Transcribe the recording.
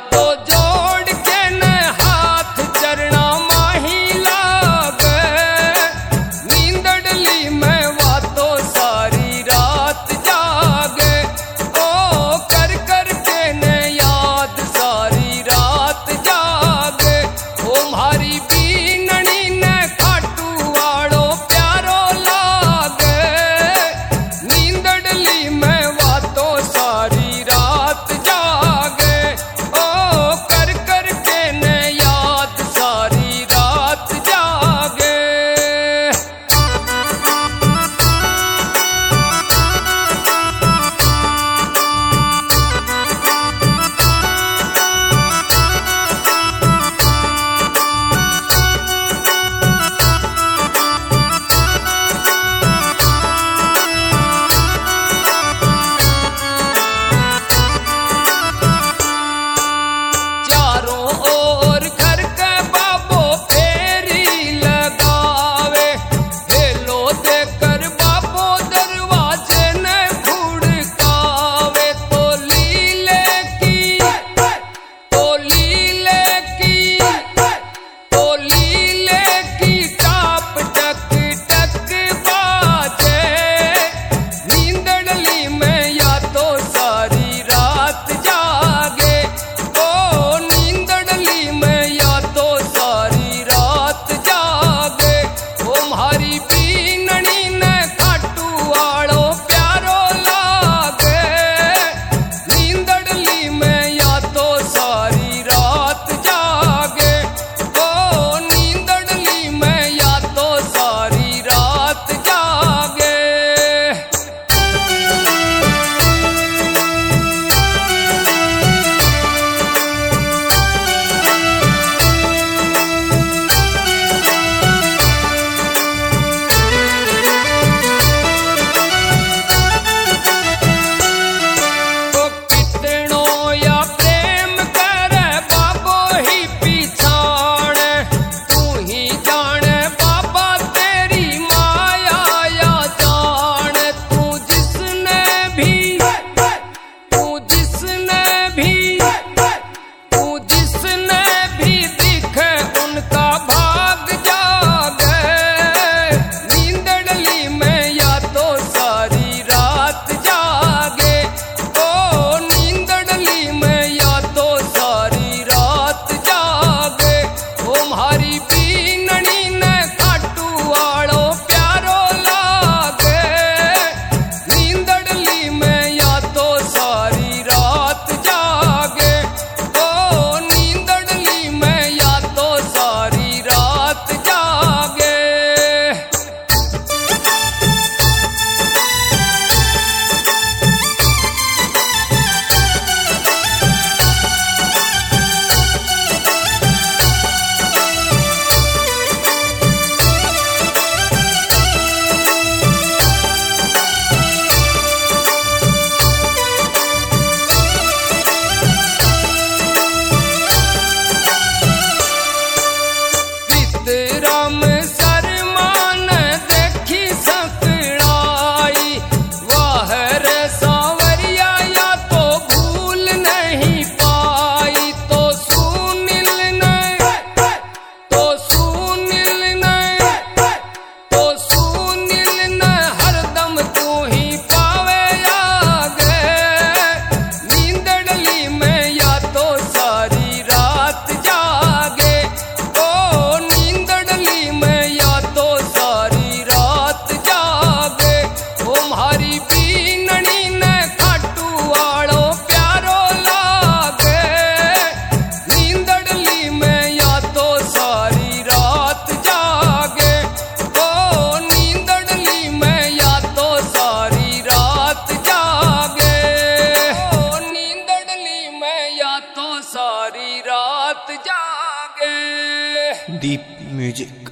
तो जोड़ के न हाथ चरणा माही लागे, नींदड़ली में वातो सारी रात जागे। ओ कर कर के न याद सारी रात जागे। ओ म्हारी बीननी न खाटू वाड़ो प्यारो लागे, नींदड़ली में वातो सारी रात जागे। ओ कर कर के न याद सारी रात जागे। चारों ओर घर के बाबो फेरी लगावे, हेलो देकर बाबो दरवाजे न खुड़कावे। तो लीले की तो लीले की तो लीले की टाप टक टक बाजे, नींदड़ली में या तो सारी रात जागे। ओ नींदड़ली में या तो सारी रात जागे। ओ म्हारी बीननी न खाटू वाड़ो प्यारो लागे, नींदड़ली में या तो सारी रात जागे। ओ नींदड़ली में या तो सारी रात जागे। तो कितनो या प्रेम करे बाबो ही पिछाड़े, तू ही जाने बाबा तेरी माया या जाने। तू जिसने भी दिखे उनका भाग जागे, नींदड़ली में या तो सारी रात जागे। ओ नींदड़ली में या तो सारी रात जागे। ओ म्हारी बीननी न खाटू वाड़ो प्यारो लागे, नींदड़ली में या तो सारी रात जागे। ओ नींदड़ली में या तो सारी रात जागे। राम सरमान देखी सकड़ाई, वाह रे सांवरिया या तो भूल नहीं पाई। तो सुनील न हरदम तू ही पावे आगे, नींदड़ली में या तो सारी रात जागे। ओ नींदड़ली में या तो सारी रात जागे। ओ म्हारी बीननी न खाटू वाड़ो प्यारो लागे, नींदड़ली में या तो सारी रात जागे। ओ नींदड़ली में या तो सारी रात जागे। ओ नींदड़ली में या तो सारी रात जागे। Deep music.